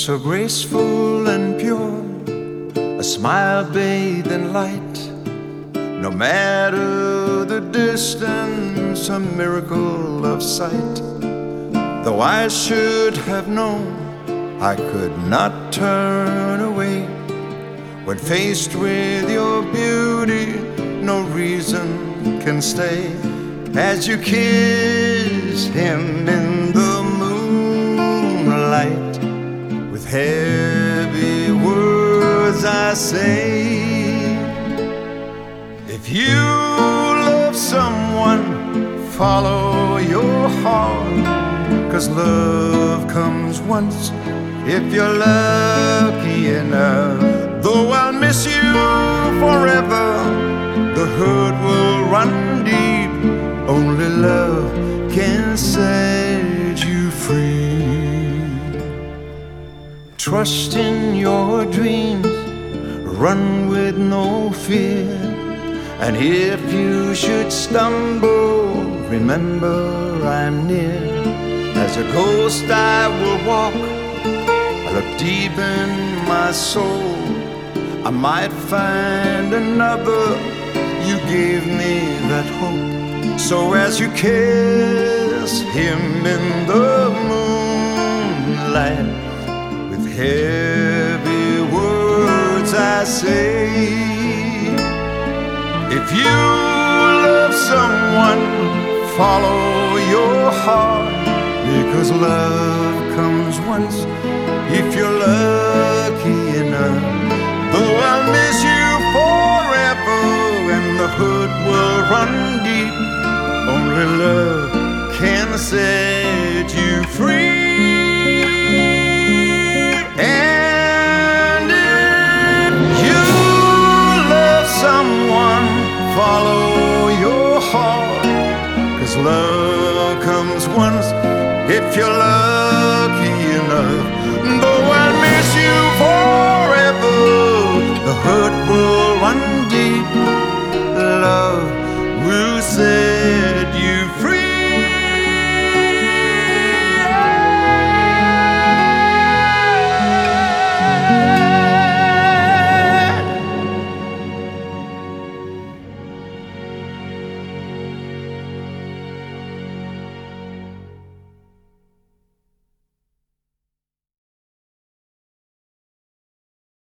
so graceful and pure, a smile bathed in light. No matter the distance, a miracle of sight. Though I should have known I could not turn away, when faced with your beauty, no reason can stay. As you kiss him in the moonlight, with heavy words I say, if you love someone, follow your heart, 'cause love comes once if you're lucky enough. Though I'll miss you forever, the hurt will run deep. Only love can set you free. Trust in your dreams, run with no fear. And if you should stumble, remember I'm near. As a ghost I will walk, I look deep in my soul. I might find another, you gave me that hope. So as you kiss him in the moonlight, with heavy words I say, if you love someone, follow your heart, because love comes once if you're lucky enough. Though I'll miss you forever and the hurt will run deep, only love can set you free.